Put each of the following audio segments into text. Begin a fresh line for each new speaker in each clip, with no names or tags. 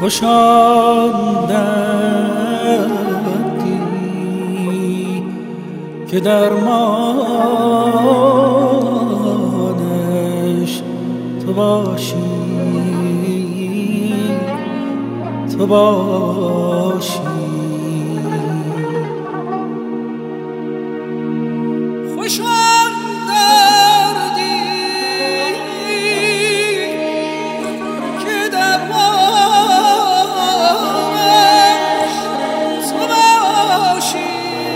خوش آن دردی که درمانش تو باشی، تو باشی. خوش آن دردی که درمانش تو باشی،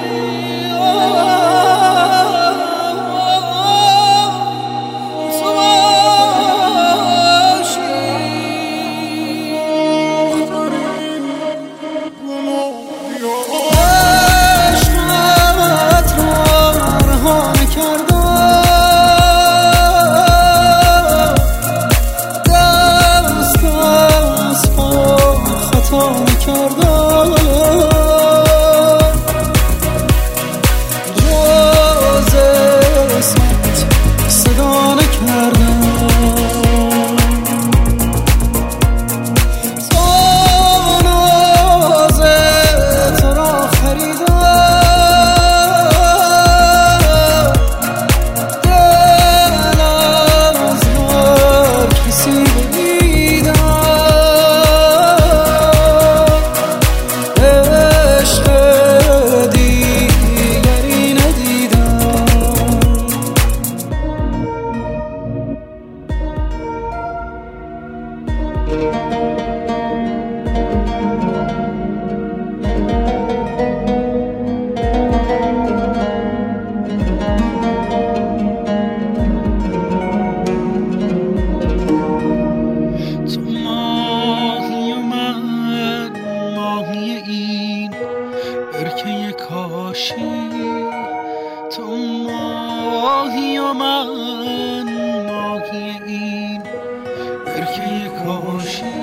تو ماهی و من ماهی این برکه کاشی.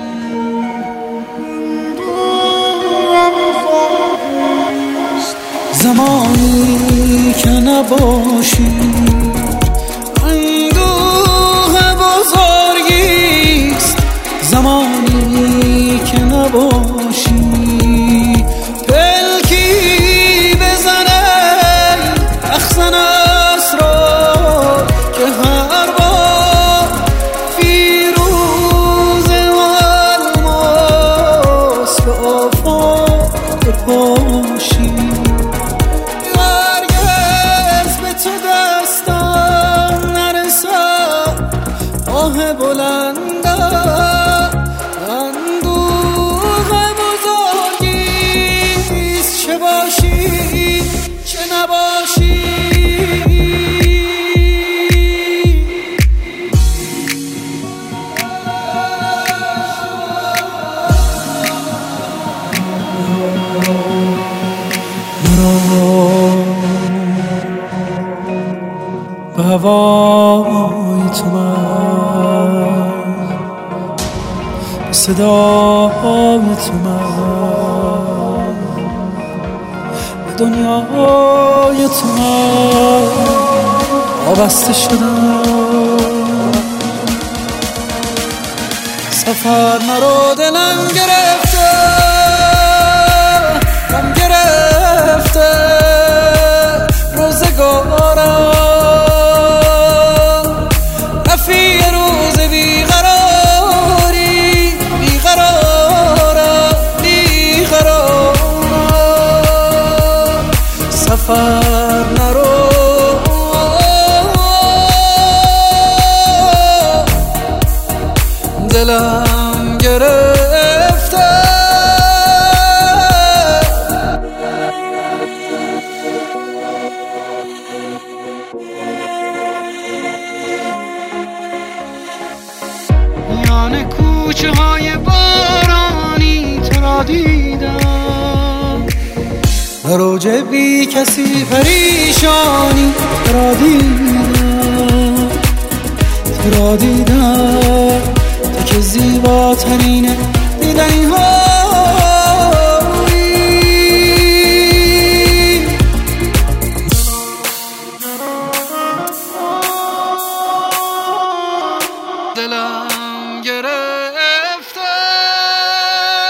زمانی که نباشی اندوه بزرگیست، زمانی که نباشی هرگز به تو دستم نرسد آه بلندم اندوه بزرگیست، چه باشی چه نباشی. به هوای تو من، به صدای تو من، به دنیای تو من وابسته شدم. سفر مرا دلم گرفته، غم گرفته روزگارم، رفیق روز بیقراری، بیقرارم بیقرارم. سفر نرو دلم گرفته، میان کوچه های بارانی تو را دیدم، در اوج بی کسی پریشانی تو را دیدم، تو را دیدم، تو که زیباترین دیدنی هایی. دلم گرفته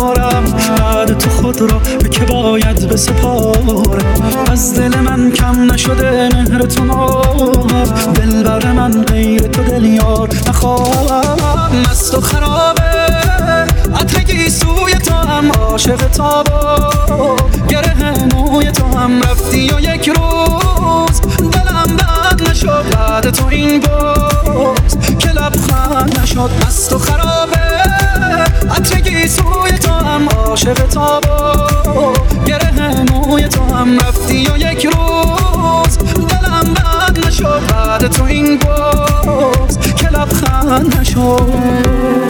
ندارم بعد تو خود را به که باید بسپارم. از دل من کم نشده مهر تو ناب، دلبر من غیر تو دل یار نخواهم. مست و خرابه عطر سوی تو هم عاشق تابا، گره موی تو هم رفتی و یک روز دلم بند نشد بعد تو این باز که لبخند نشد. مست و خرابه عطر سوی تو هم عاشق تابا، گره موی تو هم رفتی و یک روز دلم بند نشد بعد تو این باز که لبخند نشد.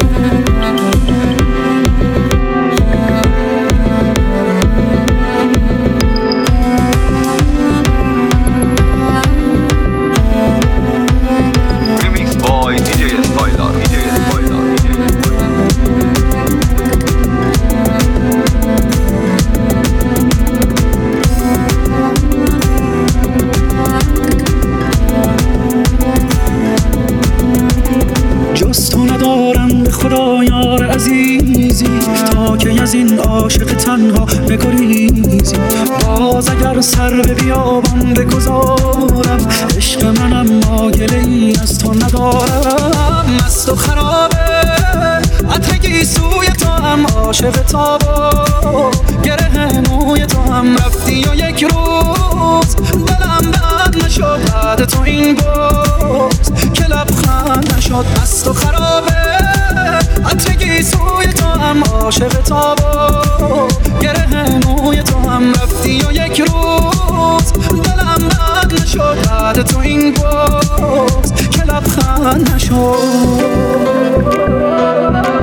خدا یار عزیزی تا که از این عاشق تنها بگریزی. باز اگر سر به بیابان بگذارم عشق منم ما گله‌ای از تو ندارم. مست و خرابه عطر سوی تو هم عاشق تابا، گره موی تو هم رفتی و یک روز دلم بند نشد بعد تو این باز که لبخند نشد. مست و خرابه عطر سوی تو هم عاشق تابا، گره موی تو هم رفتی و یک روز دلم بند نشد بعد تو این باز که لبخند نشد.